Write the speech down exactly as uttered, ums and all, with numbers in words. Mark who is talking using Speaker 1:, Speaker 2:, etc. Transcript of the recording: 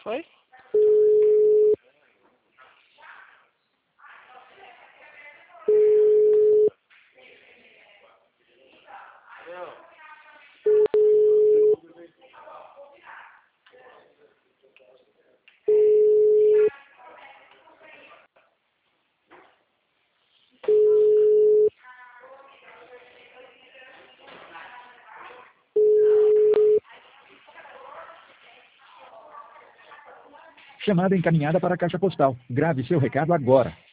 Speaker 1: Foi?
Speaker 2: Chamada encaminhada para a caixa postal. Grave seu recado agora.